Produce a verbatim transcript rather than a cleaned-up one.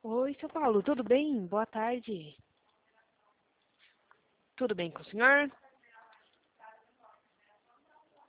Oi, seu Paulo, tudo bem? Boa tarde. Tudo bem com o senhor?